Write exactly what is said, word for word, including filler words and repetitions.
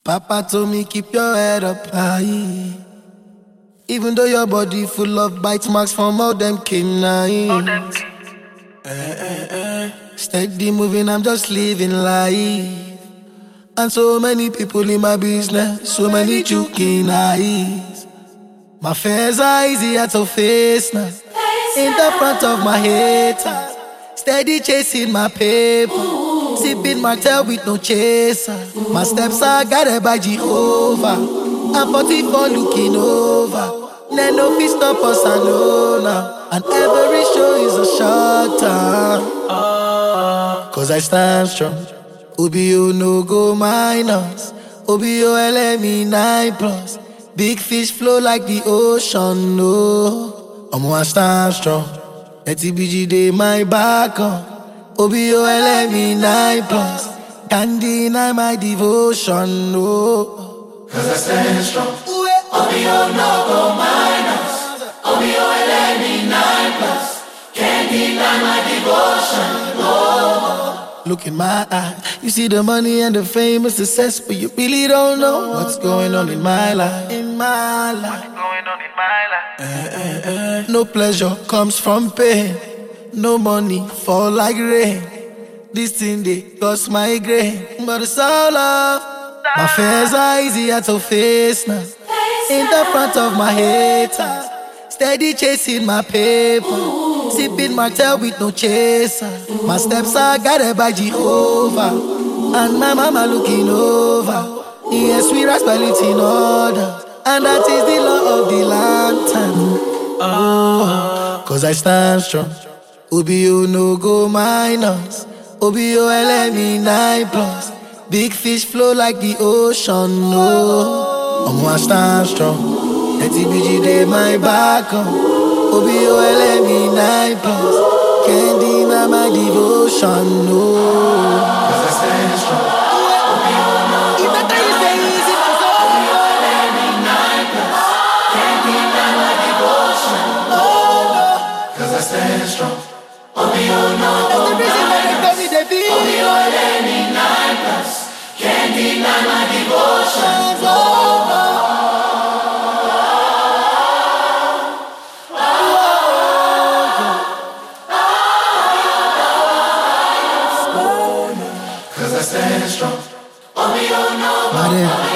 Papa told me keep your head up high. Even though your body full of bite marks from all them canines. Eh, eh, eh. Steady moving, I'm just living life. And so many people in my business, so many joking eyes. My fears are easier to face now. In the front of my haters, steady chasing my paper. Sipping my tail with no chaser. My steps are guided by Jehovah. I'm forty-four looking over. Then no fit stop us, I know now. And every show is a short time. Cause I stand strong. Obio no go minus. Obio L M E nine plus. Big fish flow like the ocean, no. I'm gonna stand strong. Let T B G day my back on. Obio L M E nine plus. Can't deny my devotion, no. Cause I stand strong. Obio no go minus. Obio L M E nine plus. Can't deny my devotion, no. Look in my eye, you see the money and the fame and success, but you really don't know what's going on in my life. In my life, What's going on in my life? eh, eh, eh. No pleasure comes from pain. No money fall like rain. This thing they cause migraine, but it's all love. My fears are easier to face now. In the front of my haters, steady chasing my paper. Sipping my tail with no chaser. My steps are guided by Jehovah. And my mama looking over. Yes, we respect in order. And that is the law of the lantern. Oh, cause I stand strong. Obio no go minus. Obio L M E nine plus. Big fish flow like the ocean, no. I'm gonna stand strong. Let T B G day my back on. Obio L M E nine plus. Can't deny my devotion, no. Cause I stand strong. Obio no go minus. Obio L M E nine plus. Can't deny my devotion, no. Cause I stand strong. Obio no go minus. Obio L M E nine plus. Can't deny my devotion, no. Cause I stand strong. Obio no go minus.